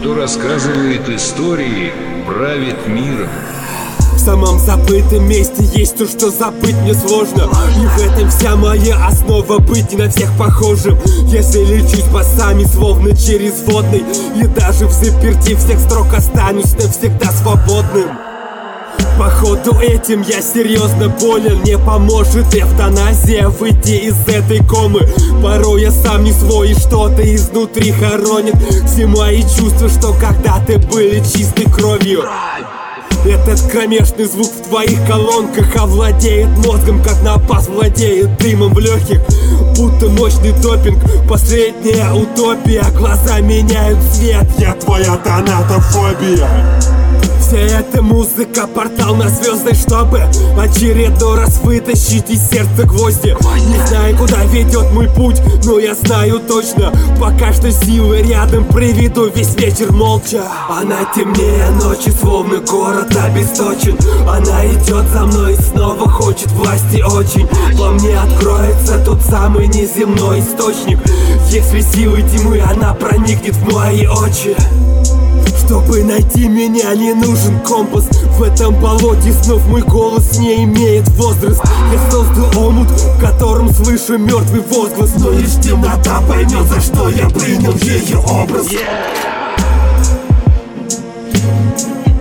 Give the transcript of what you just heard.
кто рассказывает истории, правит миром. В самом забытом месте есть то, что забыть мне сложно. И в этом вся моя основа — быть не на всех похожим. Если лечусь басами, словно через водный, и даже в заперти всех строк останусь навсегда свободным. Походу этим я серьезно болен. Не поможет эвтаназия выйти из этой комы. Порой я сам не свой, и что-то изнутри хоронит все мои чувства, что когда-то были чистой кровью. Этот кромешный звук в твоих колонках овладеет мозгом, как напас владеет дымом в легких. Будто мощный допинг, последняя утопия. Глаза меняют цвет, я твоя тонатофобия. Вся эта музыка — портал на звезды, чтобы очередной раз вытащить из сердца гвозди. Не знаю, куда ведет мой путь, но я знаю точно, пока что силы рядом приведу весь вечер молча. Она темнее ночи, словно город обесточен. Она идет за мной и снова хочет власти очень. Во мне откроется тот самый неземной источник. Если силой тьмы она проникнет в мои очи. Чтобы найти меня, не нужен компас. В этом болоте снов мой голос не имеет возраст. Я создал омут, в котором слышу мертвый возглас. Но лишь темнота поймет, за что я принял ее образ.